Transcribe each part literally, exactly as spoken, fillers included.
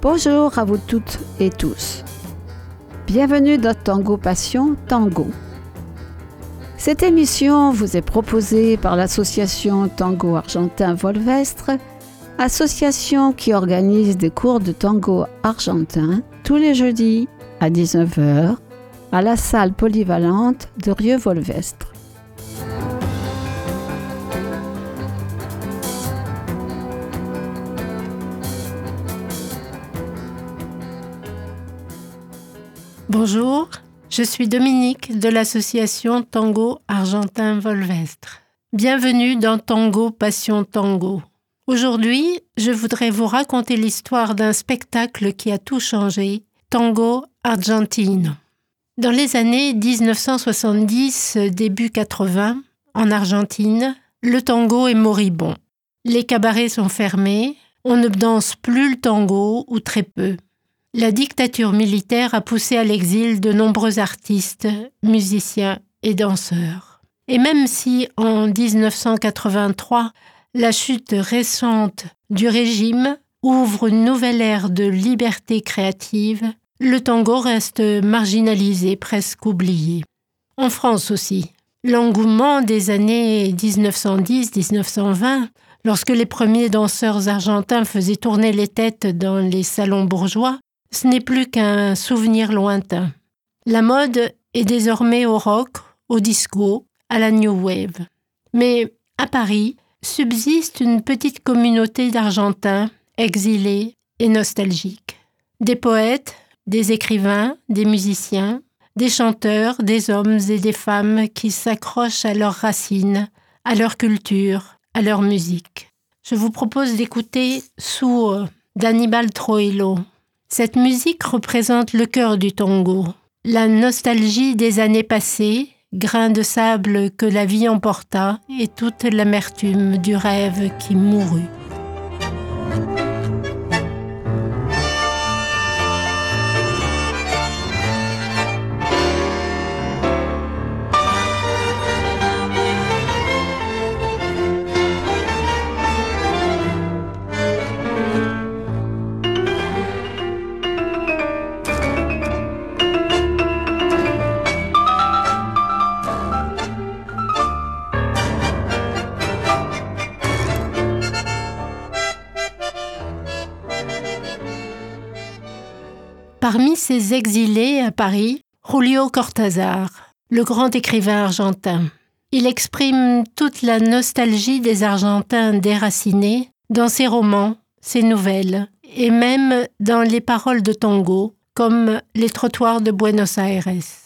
Bonjour à vous toutes et tous. Bienvenue dans Tango Passion Tango. Cette émission vous est proposée par l'association Tango Argentin Volvestre, association qui organise des cours de tango argentin tous les jeudis à dix-neuf heures à la salle polyvalente de Rieux-Volvestre. Bonjour, je suis Dominique de l'association Tango Argentin Volvestre. Bienvenue dans Tango Passion Tango. Aujourd'hui, je voudrais vous raconter l'histoire d'un spectacle qui a tout changé, Tango Argentino. Dans les années dix-neuf cent soixante-dix, début quatre-vingts, en Argentine, le tango est moribond. Les cabarets sont fermés, on ne danse plus le tango ou très peu. La dictature militaire a poussé à l'exil de nombreux artistes, musiciens et danseurs. Et même si, en dix-neuf cent quatre-vingt-trois, la chute récente du régime ouvre une nouvelle ère de liberté créative, le tango reste marginalisé, presque oublié. En France aussi, l'engouement des années dix-neuf cent dix dix-neuf cent vingt, lorsque les premiers danseurs argentins faisaient tourner les têtes dans les salons bourgeois, ce n'est plus qu'un souvenir lointain. La mode est désormais au rock, au disco, à la new wave. Mais à Paris, subsiste une petite communauté d'Argentins exilés et nostalgiques. Des poètes, des écrivains, des musiciens, des chanteurs, des hommes et des femmes qui s'accrochent à leurs racines, à leur culture, à leur musique. Je vous propose d'écouter Suo d'Aníbal Troilo. Cette musique représente le cœur du tango, la nostalgie des années passées, grain de sable que la vie emporta et toute l'amertume du rêve qui mourut. Parmi ces exilés à Paris, Julio Cortázar, le grand écrivain argentin. Il exprime toute la nostalgie des Argentins déracinés dans ses romans, ses nouvelles, et même dans les paroles de tango, comme Les trottoirs de Buenos Aires.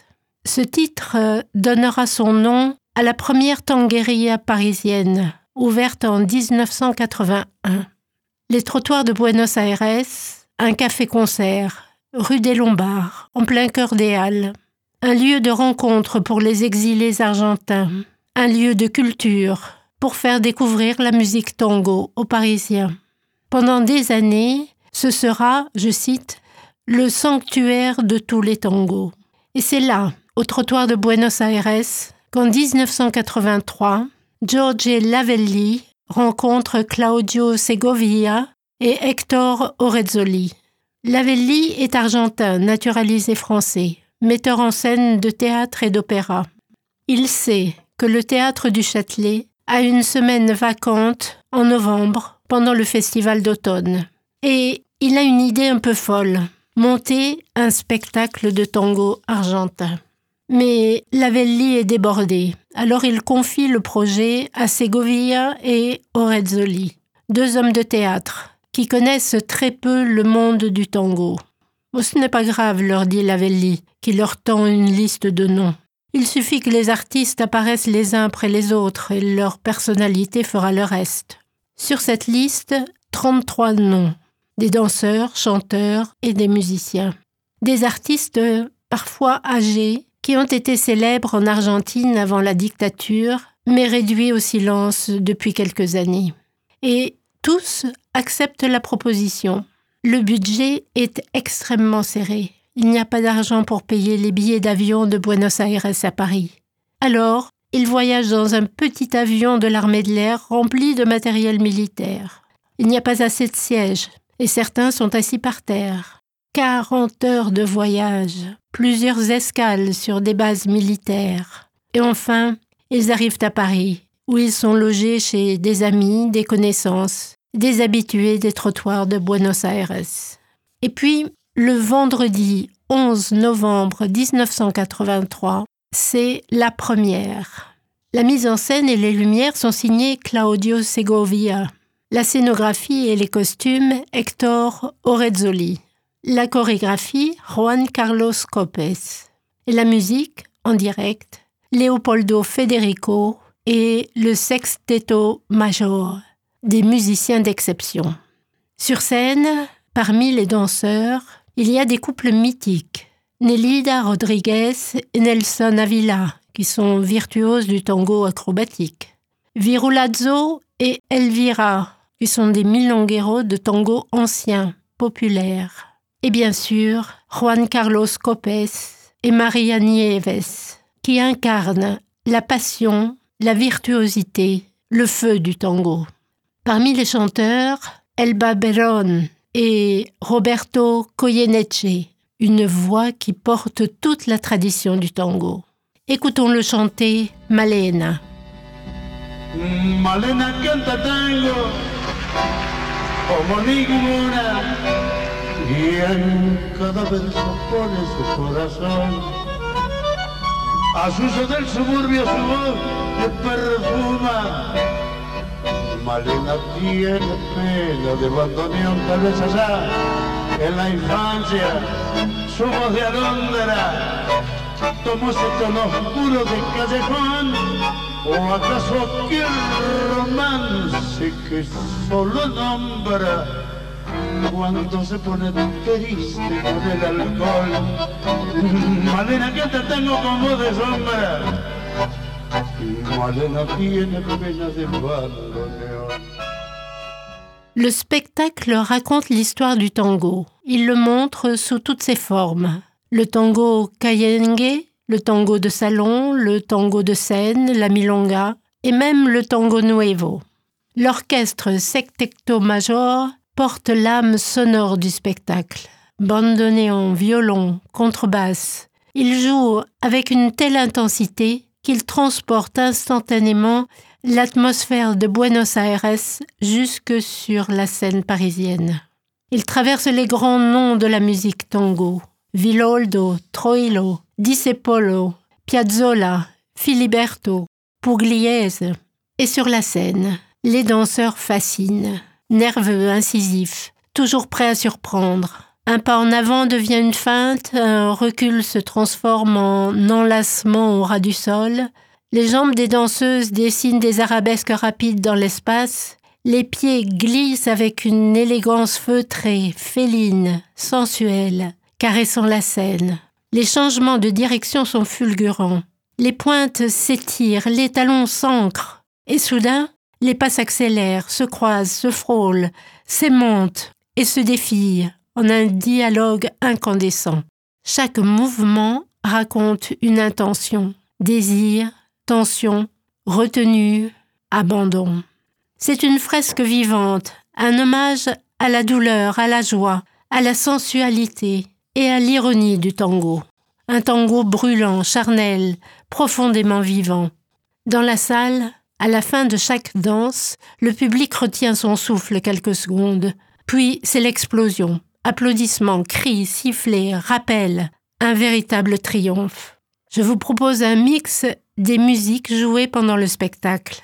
Ce titre donnera son nom à la première tangueria parisienne, ouverte en dix-neuf cent quatre-vingt-un. Les trottoirs de Buenos Aires, un café-concert, rue des Lombards, en plein cœur des Halles. Un lieu de rencontre pour les exilés argentins. Un lieu de culture pour faire découvrir la musique tango aux Parisiens. Pendant des années, ce sera, je cite, « le sanctuaire de tous les tangos ». Et c'est là, au trottoir de Buenos Aires, qu'en dix-neuf cent quatre-vingt-trois, Jorge Lavelli rencontre Claudio Segovia et Hector Orezzoli. Lavelli est argentin, naturalisé français, metteur en scène de théâtre et d'opéra. Il sait que le théâtre du Châtelet a une semaine vacante en novembre pendant le festival d'automne. Et il a une idée un peu folle, monter un spectacle de tango argentin. Mais Lavelli est débordé, alors il confie le projet à Segovia et Orezzoli, deux hommes de théâtre, qui connaissent très peu le monde du tango. Oh, ce n'est pas grave, leur dit Lavelli, qui leur tend une liste de noms. Il suffit que les artistes apparaissent les uns après les autres et leur personnalité fera le reste. Sur cette liste, trente-trois noms, des danseurs, chanteurs et des musiciens. Des artistes parfois âgés qui ont été célèbres en Argentine avant la dictature, mais réduits au silence depuis quelques années. Et tous acceptent la proposition. Le budget est extrêmement serré. Il n'y a pas d'argent pour payer les billets d'avion de Buenos Aires à Paris. Alors, ils voyagent dans un petit avion de l'armée de l'air rempli de matériel militaire. Il n'y a pas assez de sièges et certains sont assis par terre. quarante heures de voyage, plusieurs escales sur des bases militaires. Et enfin, ils arrivent à Paris, où ils sont logés chez des amis, des connaissances, des habitués des trottoirs de Buenos Aires. Et puis, le vendredi onze novembre dix-neuf cent quatre-vingt-trois, c'est la première. La mise en scène et les lumières sont signées Claudio Segovia. La scénographie et les costumes, Hector Orezzoli. La chorégraphie, Juan Carlos Copes. Et la musique, en direct, Leopoldo Federico et le Sexteto Major, des musiciens d'exception. Sur scène, parmi les danseurs, il y a des couples mythiques, Nelida Rodriguez et Nelson Avila, qui sont virtuoses du tango acrobatique, Virulazzo et Elvira, qui sont des milongueros de tango anciens, populaires, et bien sûr Juan Carlos Copes et Maria Nieves, qui incarnent la passion, la virtuosité, le feu du tango. Parmi les chanteurs, Elba Berón et Roberto Goyeneche, une voix qui porte toute la tradition du tango. Écoutons-le chanter Malena. Malena canta tango como ninguna y en cada verso pone su corazón. A su uso del suburbio su voz le perfuma. Malena tiene pena de bandoneón, tal vez allá en la infancia su voz de alondra tomó ese tono oscuro de callejón, o acaso aquel romance que solo nombra cuando se pone triste con el alcohol. Malena canta tango con voz de sombra, Malena tiene pena de bandoneón. Le spectacle raconte l'histoire du tango. Il le montre sous toutes ses formes. Le tango cayengue, le tango de salon, le tango de scène, la milonga, et même le tango nuevo. L'orchestre Sexteto Major porte l'âme sonore du spectacle. Bandoneon, violon, contrebasse. Il joue avec une telle intensité qu'il transporte instantanément l'atmosphère de Buenos Aires jusque sur la scène parisienne. Il traverse les grands noms de la musique tango. Villoldo, Troilo, Discepolo, Piazzolla, Filiberto, Pugliese. Et sur la scène, les danseurs fascinent, nerveux, incisifs, toujours prêts à surprendre. Un pas en avant devient une feinte, un recul se transforme en enlacement au ras du sol. Les jambes des danseuses dessinent des arabesques rapides dans l'espace. Les pieds glissent avec une élégance feutrée, féline, sensuelle, caressant la scène. Les changements de direction sont fulgurants. Les pointes s'étirent, les talons s'ancrent. Et soudain, les pas s'accélèrent, se croisent, se frôlent, s'aimantent et se défient en un dialogue incandescent. Chaque mouvement raconte une intention, désir, tension, retenue, abandon. C'est une fresque vivante, un hommage à la douleur, à la joie, à la sensualité et à l'ironie du tango. Un tango brûlant, charnel, profondément vivant. Dans la salle, à la fin de chaque danse, le public retient son souffle quelques secondes. Puis c'est l'explosion. Applaudissements, cris, sifflets, rappels. Un véritable triomphe. Je vous propose un mix des musiques jouées pendant le spectacle.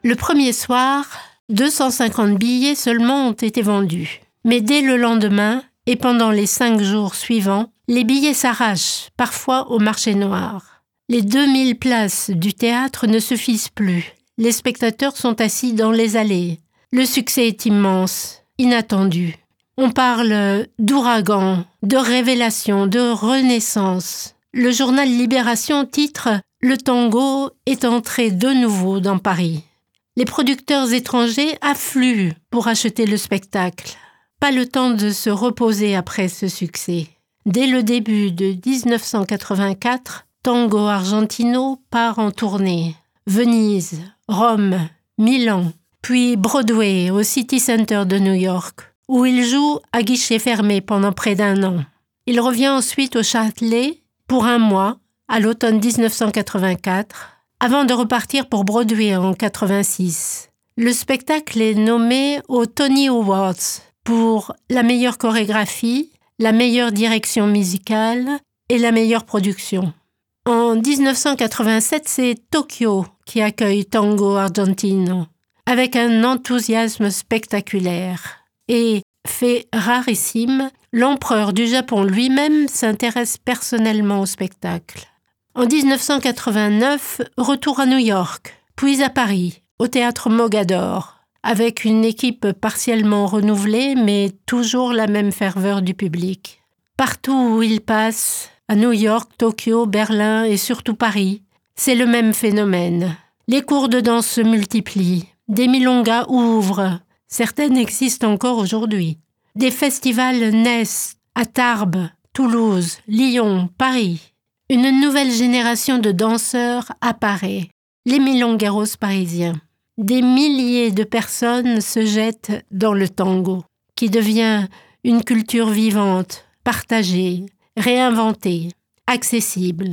Le premier soir, deux cent cinquante billets seulement ont été vendus. Mais dès le lendemain et pendant les cinq jours suivants, les billets s'arrachent, parfois au marché noir. Les deux mille places du théâtre ne suffisent plus. Les spectateurs sont assis dans les allées. Le succès est immense, inattendu. On parle d'ouragan, de révélation, de renaissance. Le journal Libération titre « Le tango est entré de nouveau dans Paris ». Les producteurs étrangers affluent pour acheter le spectacle. Pas le temps de se reposer après ce succès. Dès le début de dix-neuf cent quatre-vingt-quatre, Tango Argentino part en tournée. Venise, Rome, Milan, puis Broadway au City Center de New York, où il joue à guichet fermé pendant près d'un an. Il revient ensuite au Châtelet pour un mois, à l'automne dix-neuf cent quatre-vingt-quatre, avant de repartir pour Broadway en quatre-vingt-six. Le spectacle est nommé aux Tony Awards pour la meilleure chorégraphie, la meilleure direction musicale et la meilleure production. En dix-neuf cent quatre-vingt-sept, c'est Tokyo qui accueille Tango Argentino, avec un enthousiasme spectaculaire. Et, fait rarissime, l'empereur du Japon lui-même s'intéresse personnellement au spectacle. En dix-neuf cent quatre-vingt-neuf, retour à New York, puis à Paris, au théâtre Mogador, avec une équipe partiellement renouvelée, mais toujours la même ferveur du public. Partout où il passe, à New York, Tokyo, Berlin et surtout Paris, c'est le même phénomène. Les cours de danse se multiplient, des milongas ouvrent, certaines existent encore aujourd'hui. Des festivals naissent à Tarbes, Toulouse, Lyon, Paris. Une nouvelle génération de danseurs apparaît, les milongueros parisiens. Des milliers de personnes se jettent dans le tango, qui devient une culture vivante, partagée, réinventée, accessible.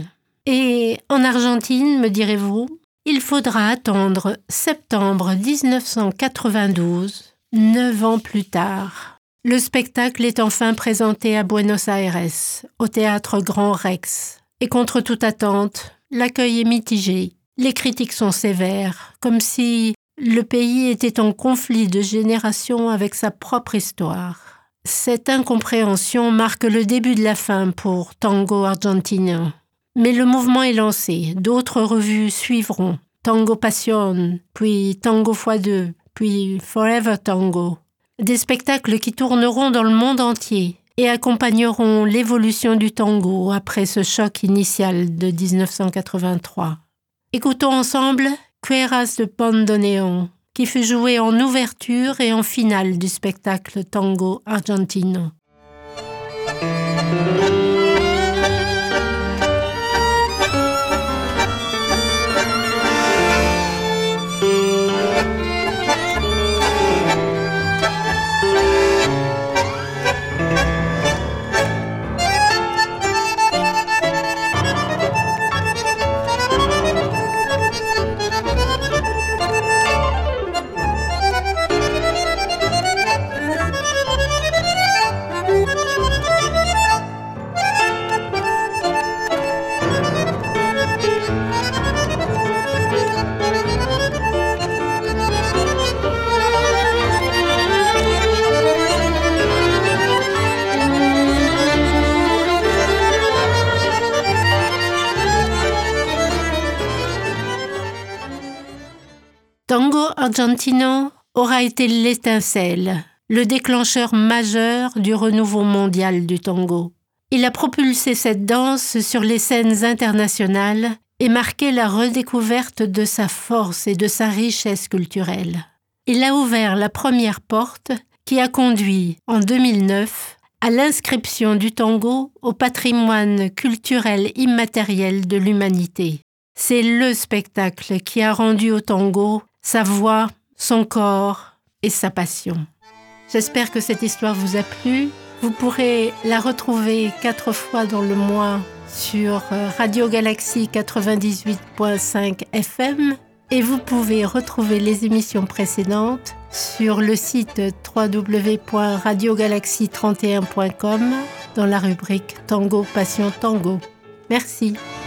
Et en Argentine, me direz-vous, il faudra attendre septembre dix-neuf cent quatre-vingt-douze, neuf ans plus tard. Le spectacle est enfin présenté à Buenos Aires, au théâtre Grand Rex. Et contre toute attente, l'accueil est mitigé. Les critiques sont sévères, comme si le pays était en conflit de génération avec sa propre histoire. Cette incompréhension marque le début de la fin pour Tango Argentino. Mais le mouvement est lancé, d'autres revues suivront. Tango Passion, puis Tango fois deux, puis Forever Tango. Des spectacles qui tourneront dans le monde entier et accompagneront l'évolution du tango après ce choc initial de dix-neuf cent quatre-vingt-trois. Écoutons ensemble Cueras de Bandoneón, qui fut joué en ouverture et en finale du spectacle Tango Argentino. Tango Argentino aura été l'étincelle, le déclencheur majeur du renouveau mondial du tango. Il a propulsé cette danse sur les scènes internationales et marqué la redécouverte de sa force et de sa richesse culturelle. Il a ouvert la première porte qui a conduit, en deux mille neuf, à l'inscription du tango au patrimoine culturel immatériel de l'humanité. C'est le spectacle qui a rendu au tango sa voix, son corps et sa passion. J'espère que cette histoire vous a plu. Vous pourrez la retrouver quatre fois dans le mois sur Radio Galaxie quatre-vingt-dix-huit point cinq F M et vous pouvez retrouver les émissions précédentes sur le site w w w point radio galaxie trente et un point com dans la rubrique Tango Passion Tango. Merci.